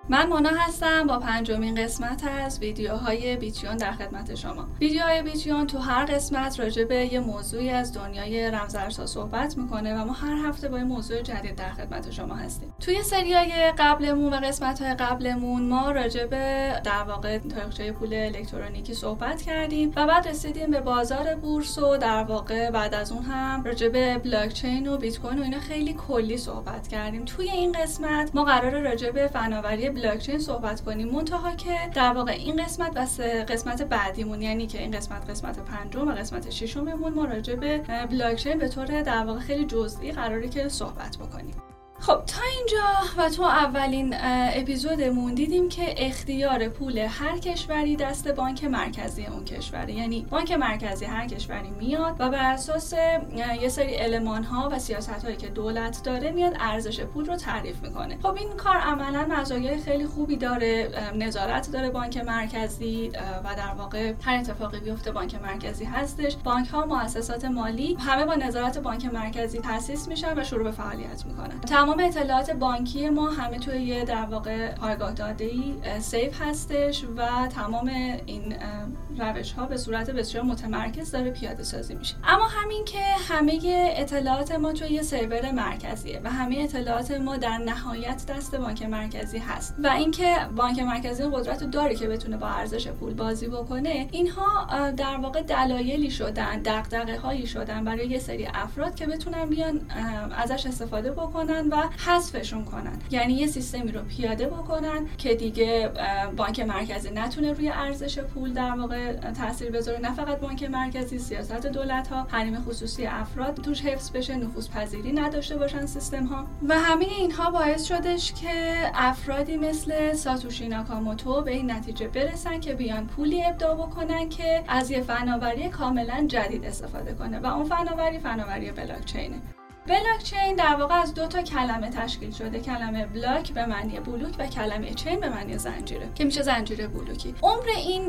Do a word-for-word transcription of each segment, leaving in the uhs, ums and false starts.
من مونا هستم با پنجمین قسمت از ویدیوهای بیتیون در خدمت شما. ویدیوهای بیتیون تو هر قسمت راجع به یه موضوعی از دنیای رمزارزها صحبت میکنه و ما هر هفته با یه موضوع جدید در خدمت شما هستیم. توی سریای قبلمون و قسمت‌های قبلمون ما راجع به در واقع تاریخچه پول الکترونیکی صحبت کردیم و بعد رسیدیم به بازار بورس و در واقع بعد از اون هم راجع به بلاک چین و بیت کوین و اینا خیلی کلی صحبت کردیم. توی این قسمت ما قراره راجع به فناوری بلاک چین صحبت کنیم، منتها که در واقع این قسمت و قسمت بعدیمون، یعنی که این قسمت قسمت پنجم و قسمت ششممون، ما راجع به بلاک چین به طور در واقع خیلی جزئی قراره که صحبت بکنیم. خب تا اینجا و تو اولین اپیزودمون دیدیم که اختیار پول هر کشوری دست بانک مرکزی اون کشوره، یعنی بانک مرکزی هر کشوری میاد و بر اساس یه سری المان‌ها و سیاست‌هایی که دولت داره میاد ارزش پول رو تعریف میکنه. خب این کار عملاً مزایای خیلی خوبی داره، نظارت داره بانک مرکزی و در واقع هر اتفاقی بیفته بانک مرکزی هستش. بانک‌ها، مؤسسات مالی همه با نظارت بانک مرکزی تأسیس میشن و شروع به فعالیت میکنن. تمام اطلاعات بانکی ما همه توی یه در واقع پایگاه داده‌ای سیف هستش و تمام این روش‌ها به صورت بسیار متمرکز داره پیاده سازی میشه. اما همین که همه اطلاعات ما توی یه سرور مرکزیه و همه اطلاعات ما در نهایت دست بانک مرکزی هست و اینکه بانک مرکزی قدرت رو داره که بتونه با ارزش پول بازی بکنه، اینها در واقع دلایلی شدن، دغدغه‌هایی شدن برای یه سری افراد که بتونن بیان ازش استفاده بکنن و حذفشون کنن، یعنی یه سیستمی رو پیاده بکنن که دیگه بانک مرکزی نتونه روی ارزش پول در واقع تاثیر بذاره. نه فقط بانک مرکزی، سیاست دولت ها، حریم خصوصی افراد توش حفظ بشه، نفوذ پذیری نداشته باشن سیستم ها و همه اینها باعث شدش که افرادی مثل ساتوشی ناکاموتو به این نتیجه برسن که بیان پولی ابداع بکنن که از یه فناوری کاملا جدید استفاده کنه و اون فناوری فناوری بلاک چینه. بلاک چین در واقع از دو تا کلمه تشکیل شده، کلمه بلاک به معنی بلوک و کلمه چین به معنی زنجیره که میشه زنجیره بلوکی. عمر این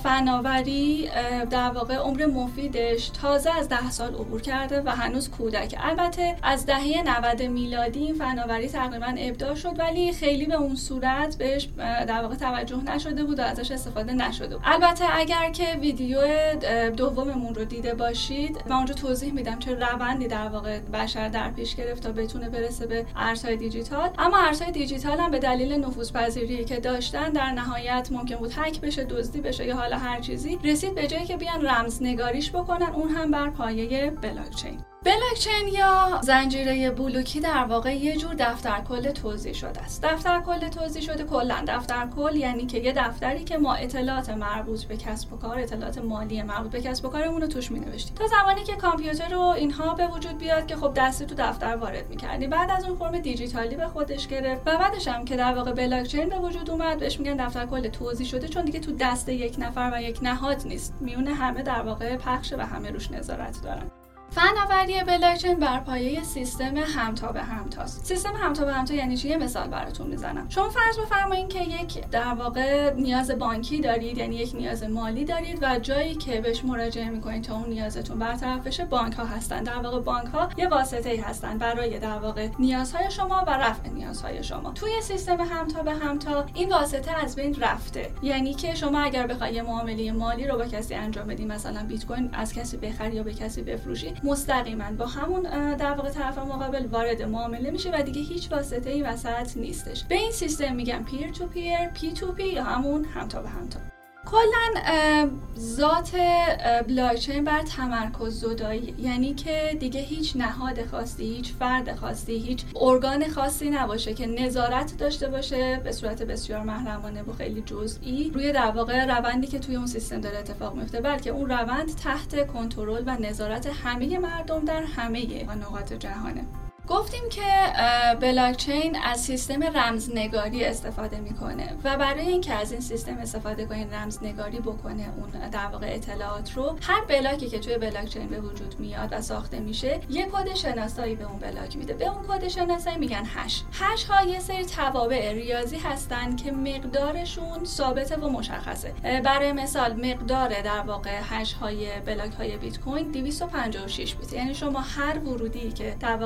فناوری در واقع عمر مفیدش تازه از ده سال عبور کرده و هنوز کودک. البته از دهه نود میلادی این فناوری تقریبا ابداع شد ولی خیلی به اون صورت بهش در واقع توجه نشده بود و ازش استفاده نشده بود. البته اگر که ویدیو دوممون رو دیده باشید من اونجا توضیح میدم چه روندی در واقع بشر در پیش گرفت تا بتونه برسه به ارزهای دیجیتال. اما ارزهای دیجیتال هم به دلیل نفوذپذیری که داشتن در نهایت ممکن بود هک بشه، دزدی بشه یا حالا هر چیزی، رسید به جایی که بیان رمزنگاریش بکنن، اون هم بر پایه بلاک چین. بلاک چین یا زنجیره بلوکی در واقع یه جور دفتر کل توزیع شده است. دفتر کل توزیع شده کلا دفتر کل یعنی که یه دفتری که ما اطلاعات مربوط به کسب و کار، اطلاعات مالی مربوط به کسب و کارمون رو توش می‌نوشتیم. تا زمانی که کامپیوتر و اینها به وجود بیاد که خب دستی تو دفتر وارد می‌کردی، بعد از اون فرم دیجیتالی به خودش گرفت و بعدش هم که در واقع بلاک چین به وجود اومد بهش میگن دفتر کل توزیع شده، چون دیگه تو دست یک نفر و یک نهاد نیست، میونه همه در واقع پخشه و همه روش نظارت دارن. فناوری بلاک چین بر پایه سیستم همتا به همتاست. سیستم همتا به همتا یعنی چی؟ یه مثال براتون میزنم. شما فرض بفرمایید که یک در واقع نیاز بانکی دارید، یعنی یک نیاز مالی دارید و جایی که بهش مراجعه میکنید تا اون نیازتون برطرف بشه بانک ها هستن. در واقع بانک ها یه واسطه‌ای هستن برای در واقع نیازهای شما و رفع نیازهای شما. توی سیستم همتا به همتا این واسطه از بین رفته، یعنی که شما اگر بخواید یه معامله مالی رو با کسی انجام بدید، مثلا بیت کوین از کسی بخری یا به کسی بفروشی، مستقیما با همون در واقع طرف مقابل وارد معامله میشه و دیگه هیچ واسطه‌ای وسط نیستش. به این سیستم میگن پیر تو پیر، پی تو پی یا همون همتا به همتا. کلاً ذات بلاک چین بر تمرکز زدایی، یعنی که دیگه هیچ نهاد خاصی، هیچ فرد خاصی، هیچ ارگان خاصی نباشه که نظارت داشته باشه به صورت بسیار محرمانه و خیلی جزئی روی در واقع روندی که توی اون سیستم داره اتفاق میفته، بلکه اون روند تحت کنترل و نظارت همه مردم در همه نقاط جهانه. گفتیم که بلاک چین از سیستم رمزنگاری استفاده میکنه و برای اینکه از این سیستم استفاده کنه، رمزنگاری بکنه اون در واقع اطلاعات رو، هر بلاکی که توی بلاک چین به وجود میاد و ساخته میشه یک کد شناسایی به اون بلاک میده. به اون کد شناسایی میگن هش. هش ها یه سری توابع ریاضی هستن که مقدارشون ثابته و مشخصه. برای مثال مقدار در واقع هش های بلاک های بیت کوین دویست و پنجاه و شش بیت، یعنی شما هر ورودی که در واقع به اون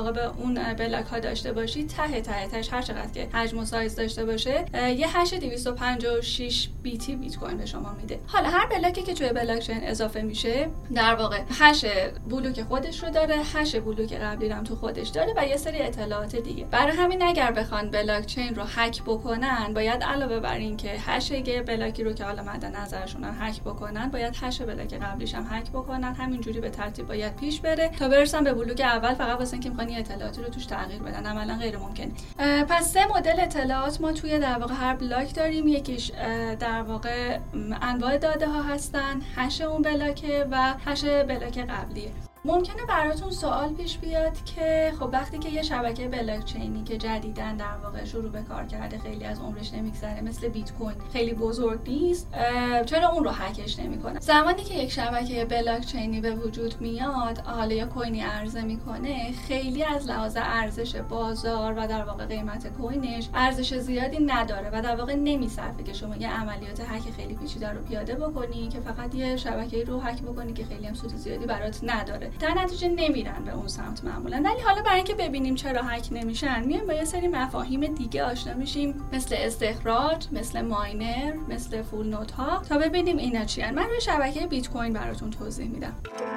اون بلاک ها داشته باشید ته ته تهش هر چقدر که حجم و سایز داشته باشه یه هش دویست و پنجاه و شش بیتی بیت کوین به شما میده. حالا هر بلاکی که توی بلاک چین اضافه میشه در واقع هش بلوک خودش رو داره، هش بلوک قبلی رو هم تو خودش داره و یه سری اطلاعات دیگه. برای همین اگر بخوان بلاک چین رو هک بکنن باید علاوه بر این که هش یه بلاکی رو که حالا مد نظرشون هک بکنن باید هش بلاک قبلیش هم هک بکنن. همینجوری به ترتیب باید پیش بره تا برسن به بلوک اول، فقط واسه اینکه میخوان اطلاعاتی رو توش تغییر بدن. عملا غیر ممکنه. پس سه مدل اطلاعات ما توی در واقع هر بلاک داریم. یکیش در واقع انواع داده ها هستن، هش اون بلاکه و هش بلاک قبلیه. ممکنه براتون سوال پیش بیاد که خب وقتی که یه شبکه بلاک چینی که جدیداً در واقع شروع به کار کرده، خیلی از عمرش نمیگذره، مثل بیت کوین خیلی بزرگ نیست، چرا اون رو هکش نمیکنه؟ زمانی که یک شبکه بلاک چینی به وجود میاد، حالا یا کوینی عرضه میکنه، خیلی از لحاظ ارزش بازار و در واقع قیمت کوینش ارزش زیادی نداره و در واقع نمیصرفه که شما یه عملیات هک خیلی پیچیده رو پیاده بکنی که فقط یه شبکه رو هک بکنی که خیلی هم سود زیادی برات نداره. در نتیجه نمیرن به اون سمت معمولا. ولی حالا برای اینکه ببینیم چرا هک نمیشن، میایم با یه سری مفاهیم دیگه آشنا میشیم، مثل استخراج، مثل ماینر، مثل فول نود ها، تا ببینیم اینا چی هن. من روی شبکه بیت کوین براتون توضیح میدم.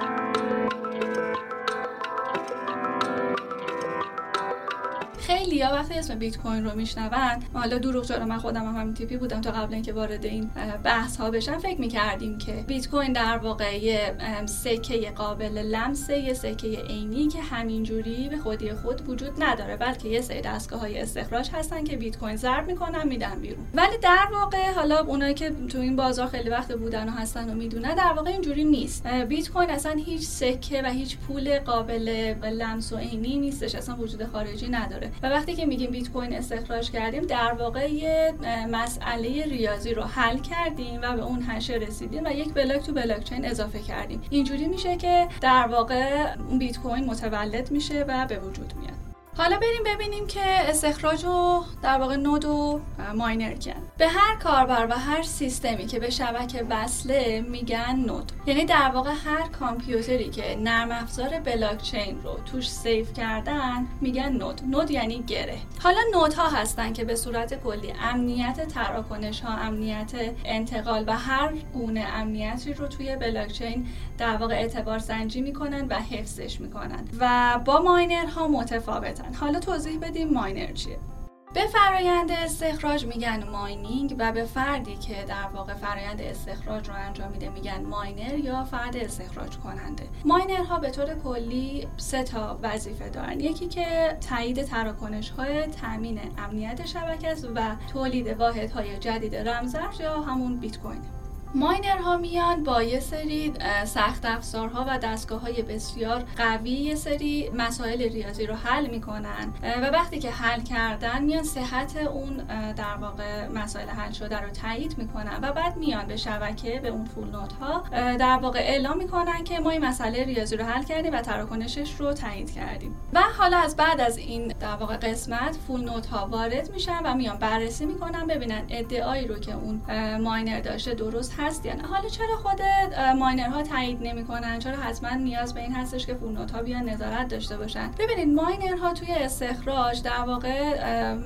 خیلی ها وقتی اسم بیت کوین رو میشنون، حالا دروغ چرا من خودم هم همین تیپی بودم تا قبل اینکه وارد این بحث ها بشم، فکر میکردیم که بیت کوین در واقع یه سکه قابل لمسه، یه سکه عینی که همینجوری به خودی خود وجود نداره، بلکه یه سری دستگاه های استخراج هستن که بیت کوین ضرب میکنن میدن بیرون. ولی در واقع حالا اونایی که تو این بازار خیلی وقت بودن و هستن و میدونن، در واقع اینجوری نیست. بیت کوین اصلا هیچ سکه و هیچ پول قابل لمس و عینی نیستش، اصلا وجود خارجی نداره. و وقتی که میگیم بیت کوین استخراج کردیم، در واقع یه مسئله ریاضی رو حل کردیم و به اون هشه رسیدیم و یک بلاک تو بلاک چین اضافه کردیم. اینجوری میشه که در واقع اون بیت کوین متولد میشه و به وجود میاد. حالا بریم ببینیم که استخراج و در واقع نود و ماینر کن. به هر کاربر و هر سیستمی که به شبکه وصله میگن نود. یعنی در واقع هر کامپیوتری که نرم افزار بلاک چین رو توش سیو کردن میگن نود. نود یعنی گره. حالا نودها هستن که به صورت کلی امنیت تراکنش ها، امنیت انتقال و هر گونه امنیتی رو توی بلاک چین در واقع اعتبار سنجی میکنن و حفظش میکنن و با ماینرها متفاوتن. حالا توضیح بدیم ماینر چیه. به فرایند استخراج میگن ماینینگ و به فردی که در واقع فرایند استخراج رو انجام میده میگن ماینر یا فرد استخراج کننده. ماینرها به طور کلی سه تا وظیفه دارن. یکی که تایید تراکنش‌های تامین امنیت شبکه است و تولید واحدهای جدید رمزارز یا همون بیت کوین. ماینرها میان با یه سری سخت افزارها و دستگاه‌های بسیار قوی یه سری مسائل ریاضی رو حل میکنن و وقتی که حل کردن میان صحت اون در واقع مسائل حل شده رو تایید میکنن و بعد میان به شبکه، به اون فول نودها در واقع اعلام میکنن که ما این مسئله ریاضی رو حل کردیم و تراکنشش رو تایید کردیم. و حالا از بعد از این در واقع قسمت فول نودها وارد میشن و میان بررسی میکنن ببینن ادعایی رو که اون ماینر داشته درست هست یا نه. حالا چرا خود ماینرها تایید نمیکنن؟ چرا حتما نیاز به این هستش که فول نودها بیان نظارت داشته باشن؟ ببینید ماینرها توی استخراج در واقع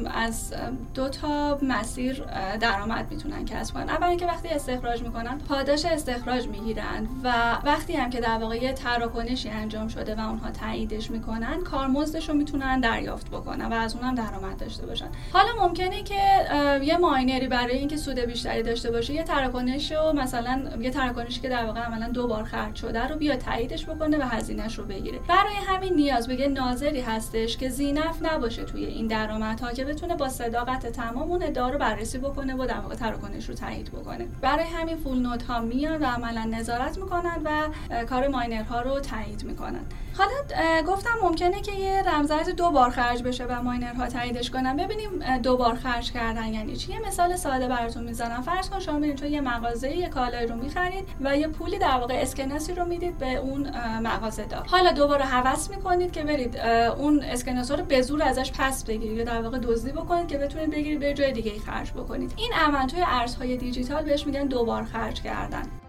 از دو تا مسیر درآمد میتونن کسب کنن. اولا که وقتی استخراج میکنن پاداش استخراج میگیرن و وقتی هم که در واقع یه تراکنشی انجام شده و اونها تاییدش میکنن کارمزدش رو میتونن دریافت بکنن و از اونم درآمد داشته باشن. حالا ممکنه که یه ماینری برای اینکه سود بیشتری داشته باشه یه تراکنش رو مثلا یه تراکنشی که در واقع عملاً دو بار خرج شده رو بیا تاییدش بکنه و هزینه‌اش رو بگیره. برای همین نیاز به یه ناظری هستش که ذی‌نفع نباشه توی این درآمدها که بتونه با صداقت تمام اون ادعا رو بررسی بکنه و در واقع تراکنش رو تایید بکنه. برای همین فول نودها میان و عملاً نظارت میکنن و کار ماینرها رو تایید میکنن. حالا گفتم ممکنه که یه رمزارز دو بار خرج بشه و ماینرها تاییدش کنن. ببینیم دو بار خرج کردن یعنی چی؟ یه مثال ساده براتون میزنم. فرض کن شما برید تو یه مغازه یه کالایی رو میخرید و یه پولی در واقع اسکناسی رو میدید به اون مغازه دار. حالا دوباره هوس میکنید که برید اون اسکناس رو به زور ازش پس بگیرید یا در واقع دزدی بکنید که بتونید بگیرید به جای دیگه ای خرج بکنید. این عمل توی ارزهای دیجیتال بهش میگن دو بار خرج کردن.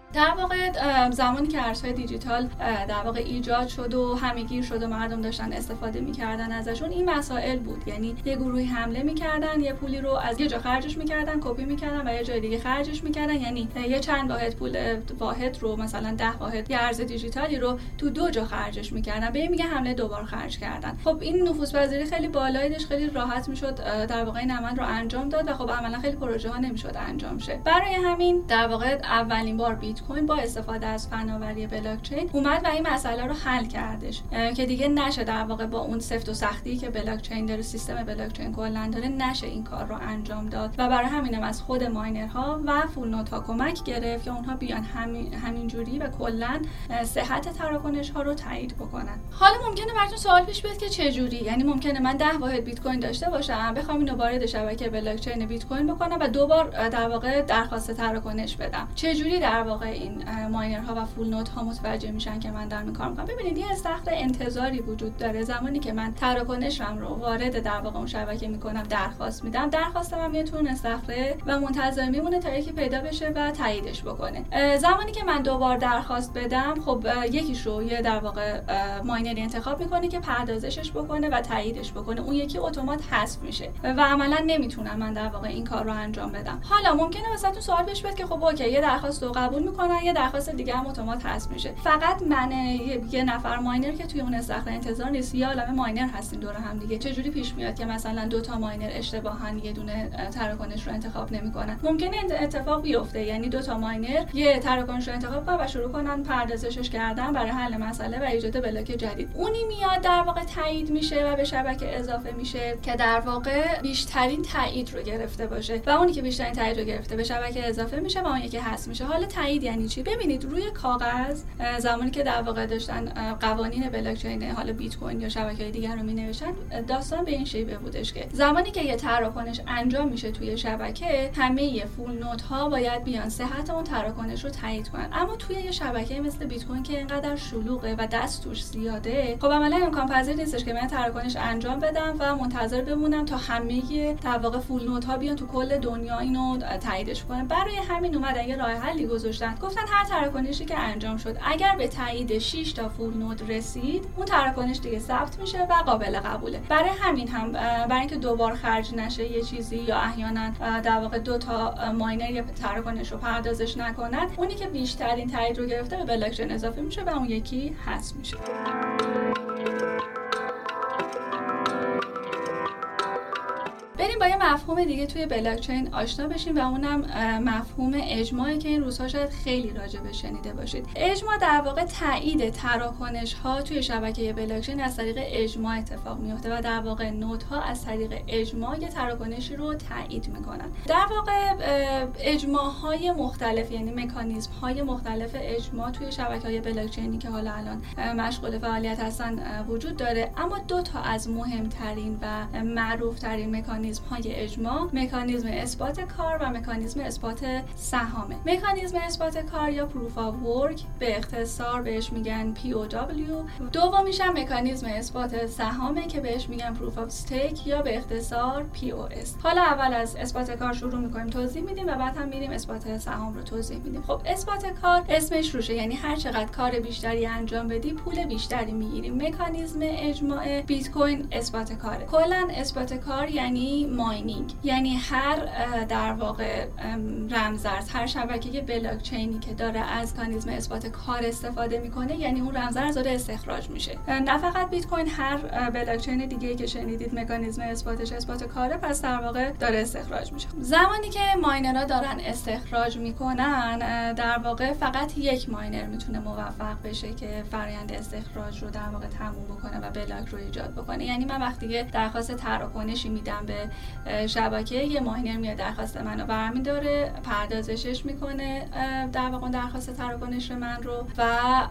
در واقع زمانی که ارزهای دیجیتال در واقع ایجاد شد و همه‌گیر شد و مردم داشتن استفاده می‌کردن ازشون، این مسائل بود. یعنی یه گروهی حمله می‌کردن، یه پولی رو از یه جا خرجش می‌کردن، کپی می‌کردن و یه جای دیگه خرجش می‌کردن. یعنی یه چند واحد پول واحد رو، مثلا ده واحد یه ارز دیجیتالی رو تو دو جا خرجش می‌کردن. به این میگه حمله دوبار خرج کردن. خب این نفوذپذیری خیلی بالایی داشت، خیلی راحت می‌شد در واقع این عمل رو انجام داد و خب عملاً خیلی پروژه‌ها نمی‌شد انجام شه. برای همین در واقع اولین بار بیت کوین با استفاده از فناوری بلاکچین اومد و این مسئله رو حل کردش که دیگه نشه در واقع با اون سفت و سختی که بلاکچین داره، سیستم بلاکچین کلا داره، نشه این کار رو انجام داد و برای همینم از خود ماینرها و فول نودها کمک گرفت که اونها بیان همین همینجوری و کلا صحت تراکنش ها رو تایید بکنن. حالا ممکنه براتون سوال پیش بیاد که چه جوری؟ یعنی ممکنه من ده واحد بیت کوین داشته باشم، بخوام اینو وارد شبکه بلاکچین بیت کوین بکنم و دوبار در واقع درخواست تراکنش بدم. چه جوری در واقع این ماینرها و فول نودها متوجه میشن که من دارم این کار میکنم؟ ببینید یه استخر انتظاری وجود داره. زمانی که من تراکنشم رو وارد در واقع اون شبکه میکنم، درخواست میدم، درخواستم هم میاد تو اون استخره و منتظر میمونه تا یکی پیدا بشه و تاییدش بکنه. زمانی که من دوبار درخواست بدم، خب یکیش رو یه در واقع ماینری انتخاب میکنه که پردازشش بکنه و تاییدش بکنه، اون یکی اتومات حذف میشه و عملا نمیتونم من در واقع این کار رو انجام بدم. حالا ممکنه واسهتون سوال پیش بیاد که خب اوکی، یه درخواست رو قبول میکنن، یه درخواست دیگه هم اتومات حذف میشه. فقط من یه نفر ماینر که توی اون استخر انتظار نیست، یا عالمه ماینر هستین دور هم دیگه، چه جوری پیش میاد که مثلا دو تا ماینر اشتباهاً یه دونه تراکنش رو انتخاب نمیکنن؟ ممکنه اتفاق بیفته، یعنی دو تا ماینر یه تراکنش رو انتخاب کنن و شروع کنن پردازشش کردن برای حل مسئله و ایجاد بلاک جدید. اونی میاد در واقع تایید میشه و به شبکه اضافه میشه که در واقع بیشترین تایید رو گرفته باشه و اونی که بیشترین تایید رو گرفته به شبکه اضافه میشه و اون یکی حذف میشه. حالا تایید یعنی چی؟ ببینید روی کاغذ زمانی که در واقع داشتن قوانین بلاکچین، حالا بیت کوین یا شبکه‌های دیگر رو مینوشتن، داستان به این شیوه بودش که زمانی که یه تراکنش انجام میشه توی شبکه، همه فول نودها باید بیان صحت اون تراکنش رو تایید کنن. اما توی یه شبکه مثل بیت کوین که اینقدر شلوغه و دست توش زیاده، خب عملا امکان پذیر نیستش که من تراکنش انجام بدم و منتظر بمونم تا همه در واقع فول نودها بیان تو کل دنیا اینو تاییدش کنن. برای همین اومدن یه راه حلی گذاشتن، گفتن هر تراکنشی که انجام شد اگر به تایید شش تا فول نود رسید، اون تراکنش دیگه ثبت میشه و قابل قبوله. برای همین هم برای اینکه دوبار خرج نشه یه چیزی یا احیانا در واقع دو تا ماینر یه تراکنش رو پردازش نکنن، اونی که بیشترین تایید رو گرفته به بلاکچین اضافه میشه و اون یکی حذف میشه. بریم با یه مفهوم دیگه توی بلاکچین آشنا بشیم و اونم مفهوم اجماعی که این روزها شاید خیلی راجع بهش شنیده باشید. اجماع در واقع تایید تراکنش ها توی شبکه بلاکچین از طریق اجماع اتفاق میفته و در واقع نودها از طریق اجماع تراکنشی رو تایید میکنن. در واقع اجماع های مختلف، یعنی مکانیزم های مختلف اجماع توی شبکه‌های بلاکچینی که حالا الان مشغول فعالیت هستن وجود داره، اما دو تا از مهمترین و معروف ترین مکانیزم های اجماع، مکانیزم اثبات کار و مکانیزم اثبات سهامه. مکانیزم اثبات کار یا پروف آف ورک به اختصار بهش میگن پی او دبلیو. دومیش هم مکانیزم اثبات سهامه که بهش میگن پروف آف استیک یا به اختصار پی او اس. حالا اول از اثبات کار شروع میکنیم، توضیح میدیم و بعد هم میریم اثبات سهام رو توضیح میدیم. خب اثبات کار اسمش روشه، یعنی هر چقدر کار بیشتری انجام بدی پول بیشتری میگیری. مکانیزم اجماع بیت کوین اثبات کاره. کلا اثبات کار یعنی ماینینگ، یعنی هر در واقع رمزارز، هر شبکه بلاکچینی که داره از مکانیزم اثبات کار استفاده میکنه، یعنی اون رمزارز داره استخراج میشه. نه فقط بیت کوین، هر بلاکچین دیگه‌ای که شنیدید مکانیزم اثباتش اثبات کاره، پس در واقع داره استخراج میشه. زمانی که ماینرها دارن استخراج میکنن، در واقع فقط یک ماینر میتونه موفق بشه که فرآیند استخراج رو در واقع تموم بکنه و بلاک رو ایجاد بکنه. یعنی من وقتی درخواست تراکنشی میدم به شبکه، یه ماینر میاد درخواست منو برمی‌داره، پردازشش میکنه در واقع درخواست تراکنش من رو و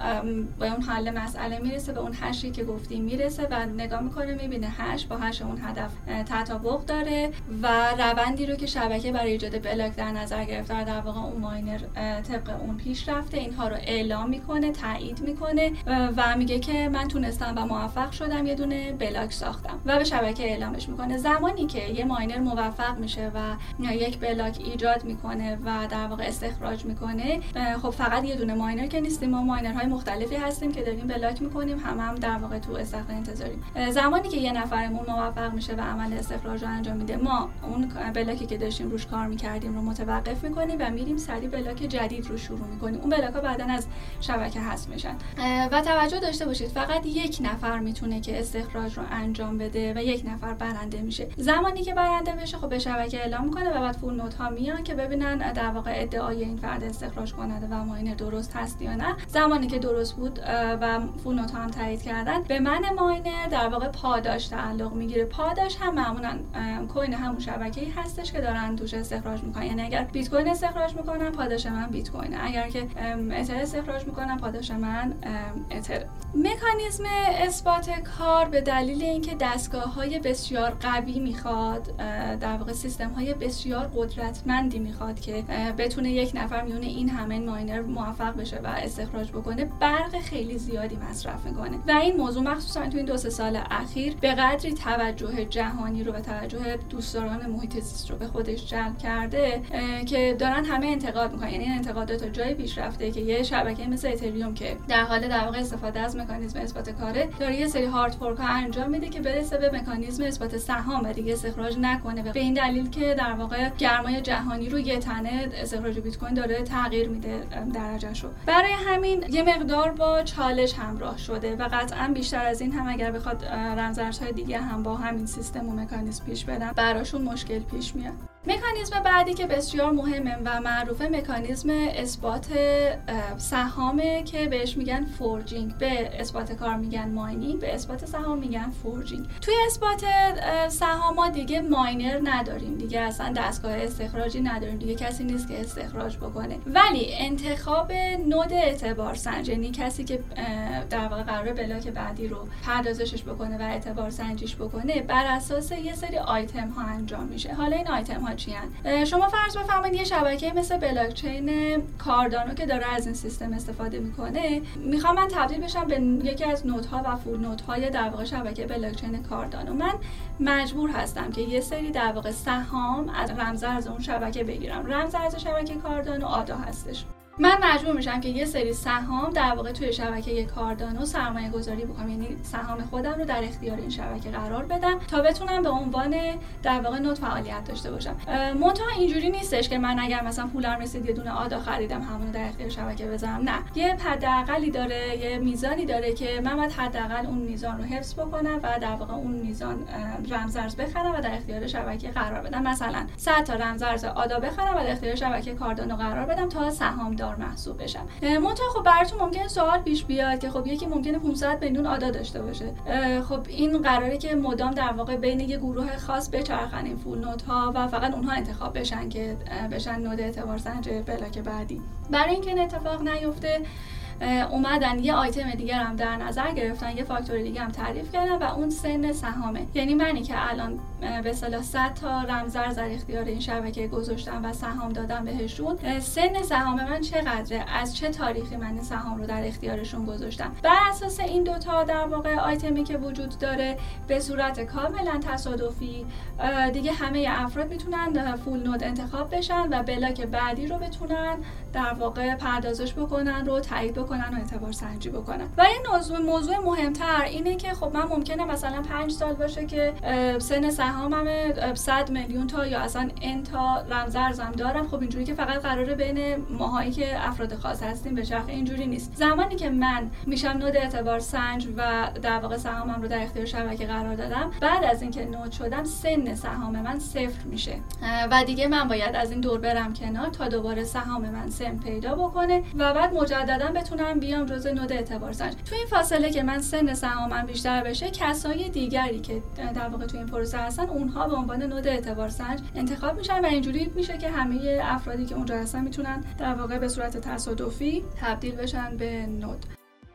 به اون حل مسئله میرسه، به اون هشی که گفتیم میرسه و نگاه میکنه میبینه هش با هش اون هدف تطابق داره و روندی رو که شبکه برای ایجاد بلاک در نظر گرفته، در واقع اون ماینر طبق اون پیش رفته، اینها رو اعلام میکنه، تایید میکنه و میگه که من تونستم و موفق شدم یه دونه بلاک ساختم و به شبکه اعلامش میکنه. زمانی که یه ماینر ماینر موفق میشه و یک بلاک ایجاد میکنه و در واقع استخراج میکنه، خب فقط یه دونه ماینر که نیستیم، ما ماینرهای مختلفی هستیم که داریم بلاک میکنیم، هم هم در واقع تو استخراج انتظاریم. زمانی که یه نفرمون موفق میشه و عمل استخراج رو انجام میده، ما اون بلاکی که داشتیم روش کار میکردیم رو متوقف میکنیم و میریم سریع بلاک جدید رو شروع میکنیم. اون بلاک‌ها بعداً از شبکه حذف میشن. و توجه داشته باشید فقط یک نفر میتونه که استخراج رو انجام بده و یک نفر برنده میشه. زمانی که برنده بشه خب به شبکه اعلام میکنه و بعد فول نودها میان که ببینن در واقع ادعای این فرد استخراج کننده و ماینر درست هست یا نه. زمانی که درست بود و فول نودها هم تایید کردن، به من ماینر در واقع پاداش تعلق میگیره. پاداش هم معمولاً کوین همون شبکه‌ای هستش که دارن توش استخراج میکنن. یعنی اگر بیت کوین استخراج میکنن، پاداش من بیت کوین. اگر که اتر استخراج میکنن، پاداش من اتر. مکانیزم اثبات کار به دلیل اینکه دستگاه‌های بسیار قوی میخواد، در واقع سیستم‌های بسیار قدرتمندی میخواد که بتونه یک نفر میونه این همه ماینر موفق بشه و استخراج بکنه، برق خیلی زیادی مصرف میکنه و این موضوع مخصوصا تو این دو سه سال اخیر به قدری توجه جهانی رو و توجه دوستداران محیط زیست رو به خودش جلب کرده که دارن همه انتقاد میکنن. یعنی این انتقادات تا جایی پیش رفته که یه شبکه مثل اتریوم که در حال در واقع استفاده از مکانیزم اثبات کاره، داره یه سری هارد فورک ها انجام میده که برسه به مکانیزم اثبات سهام و دیگه استخراج نکنه، به این دلیل که در واقع گرمای جهانی رو یه تنه استخراج بیت کوین داره تغییر میده درجهشو. برای همین یه مقدار با چالش همراه شده و قطعا بیشتر از این هم اگر بخواد رمزارزهای دیگه هم با همین سیستم و مکانیزم پیش برن، براشون مشکل پیش میاد. مکانیزم بعدی که بسیار مهمه و معروفه مکانیزم اثبات سهامه که بهش میگن فورجینگ. به اثبات کار میگن ماینینگ، به اثبات سهام میگن فورجینگ. توی اثبات سهام ما دیگه ماینر نداریم، دیگه اصلا دستگاه استخراجی نداریم، دیگه کسی نیست که استخراج بکنه، ولی انتخاب نود اعتبار سنج، یعنی کسی که در واقع قرار بلاک بعدی رو پردازشش بکنه و اعتبار سنجیش بکنه، بر اساس یه سری آیتم ها انجام میشه. حالا این آیتم ها چی هستن؟ شما فرض بفرمایید یه شبکه مثل بلاک چین کاردانو که داره از این سیستم استفاده میکنه، میخوام من تبدیل بشم به یکی از نودها و فول نودهای در واقع شبکه بلاک چین کاردانو. من مجبور هستم که یه سری در واقع سهام از رمزارز اون شبکه بگیرم. رمزارز شبکه کاردانو آدا هستش. من مجبور میشم که یه سری سهام در واقع توی شبکه کاردانو سرمایه گذاری بکنم، یعنی سهام خودم رو در اختیار این شبکه قرار بدم تا بتونم به عنوان در واقع نود فعالیت داشته باشم. منتها اینجوری نیستش که من اگر مثلا پولم رسید یه دونه آدا خریدم همون در اختیار شبکه بذارم. نه، یه حداقلی داره، یه میزانی داره که من باید حداقل اون میزان رو حفظ بکنم و در واقع اون میزان رمزارز بخرم و در اختیار شبکه قرار بدم. مثلا صد تا رمزارز آدا بخرم و در اختیار شبکه کاردانو قرار بدم تا سهام محسوب بشم. منتها خب براتون ممکنه سوال پیش بیاد که خب یکی ممکنه پانصد میلیون آدا داشته باشه، خب این قراره که مدام در واقع بین یه گروه خاص بچرخن این فول نودها و فقط اونها انتخاب بشن که بشن نود اعتبار سنج بلاک بعدی. برای اینکه این اتفاق نیفته اومدن یه آیتم دیگه هم در نظر گرفتن، یه فاکتور دیگه هم تعریف کردن و اون سن سهامه. یعنی منی که الان به اصطلاح صد تا رمزارز در اختیار این شبکه گذاشتم و سهام دادم بهشون، سن سهام من چقدره، از چه تاریخی من این سهام رو در اختیارشون گذاشتم. بر اساس این دوتا در واقع آیتمی که وجود داره به صورت کاملا تصادفی دیگه همه افراد میتونن فول نود انتخاب بشن و بلاک بعدی رو بتونن در واقع پردازش بکنن، رو تایید بکنن و اعتبار سنجی بکنن. و این موضوع موضوع مهمتر اینه که خب من ممکنه مثلا پنج سال باشه که سن سهامم صد میلیون تا یا اصلا ان تا رمزارزم دارم. خب اینجوری که فقط قراره بین ماهایی که افراد خاص هستیم به چرخه، اینجوری نیست. زمانی که من میشم نود اعتبار سنج و در واقع سهامم رو در اختیار شبکه قرار دادم، بعد از اینکه نود شدم سن سهام من صفر میشه و دیگه من باید از این دور برم کنار تا دوباره سهام من سن پیدا بکنه و بعد مجددا بتونم بیام جزء نود اعتبار سنج. تو این فاصله که من سن سهامم بیشتر بشه، کسای دیگری که در واقع تو این پروسه هستن اونها به عنوان نود اعتبار سنج انتخاب میشن و اینجوری میشه که همه افرادی که اونجا هستن میتونن در واقع به صورت تصادفی تبدیل بشن به نود.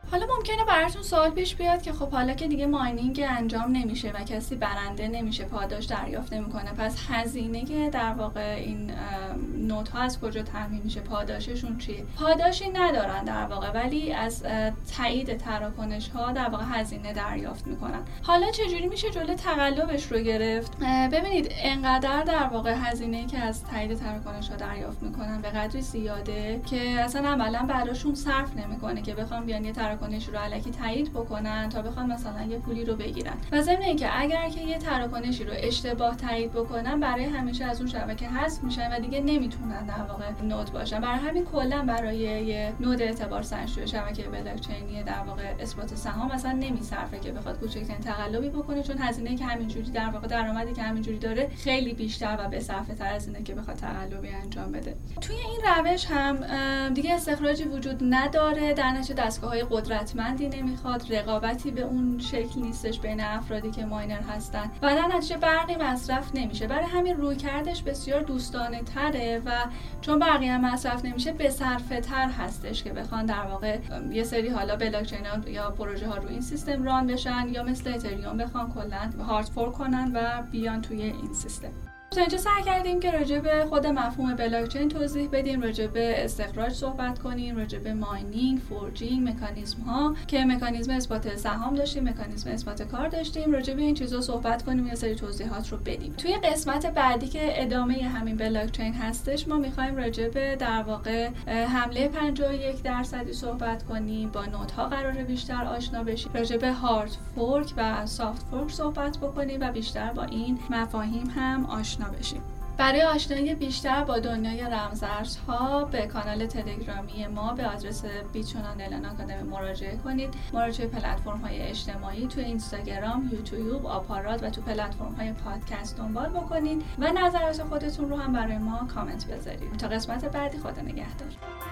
حالا ممکنه براتون سوال پیش بیاد که خب حالا که دیگه ماینینگ انجام نمیشه و کسی برنده نمیشه، پاداش دریافت نمیکنه، پس هزینه در واقع این نودها از کجا تامین میشه؟ پاداششون چیه؟ پاداشی ندارن در واقع، ولی از تایید تراکنش ها در واقع هزینه دریافت میکنن. حالا چجوری میشه جلوی تقلبش رو گرفت؟ ببینید انقدر در واقع هزینه‌ای که از تایید تراکنش ها دریافت میکنن به قدری زیاده که اصلا عملا براشون صرف نمیکنه که بخوام بیان یه تراکنش رو الکی تایید بکنن تا بخوان مثلا یه پولی رو بگیرن. و ضمن اینکه اگر که یه تراکنشی رو اشتباه تایید بکنن برای همیشه از اون شبکه حذف میشن و دیگه نمیتونن در واقع نود باشن. برای همین کلا برای یه نود اعتبار سنجی شبکه بلاکچینی در واقع اثبات سهام اصلا نمیصرفه که بخواد کوچکترین تقلبی بکنه، چون هزینه‌ای که همینجوری در واقع درآمدی که همینجوری داره خیلی بیشتر و به‌صرفه‌تر از اینه که بخواد تقلبی انجام بده. توی این روش هم دیگه استخراجی وجود نداره، در نتیجه دستگاه‌های قدرتمندی نمیخواد، رقابتی به اون شکل نیستش بین افرادی که ماینر هستن و در نتیجه برقی مصرف نمیشه. برای همین رویکردش بسیار دوستانه تره و چون برقی هم مصرف نمیشه به صرفه تر هستش که بخوان در واقع یه سری حالا بلاکچین ها یا پروژه ها رو این سیستم ران بشن یا مثل اتریوم بخوان کلا هارد فورک کنن و بیان توی این سیستم. تا اینجا سعی کردیم که راجع به خود مفهوم بلاکچین توضیح بدیم، راجع به استخراج صحبت کنیم، راجع به ماینینگ، فورجینگ، مکانیزم ها که مکانیزم اثبات سهام داشتیم، مکانیزم اثبات کار داشتیم، راجع به این چیزا صحبت کنیم، یه سری توضیحات رو بدیم. توی قسمت بعدی که ادامه همین بلاکچین هستش ما می‌خوایم راجع به در واقع حمله پنجاه و یک درصدی صحبت کنیم، با نودها قراره بیشتر آشنا بشیم، راجع به هارد فورک و سافت فورک صحبت بکنیم و بیشتر با این مفاهیم هم آشنا بشیم. برای آشنایی بیشتر با دنیای رمزارزها به کانال تلگرامی ما به آدرس بیچونان الان آکادمی مراجعه کنید. ما رو توی پلتفرم‌های اجتماعی تو اینستاگرام، یوتیوب، آپارات و تو پلتفرم‌های پادکست دنبال بکنید و نظرات خودتون رو هم برای ما کامنت بذارید. تا قسمت بعدی خدا نگهدار.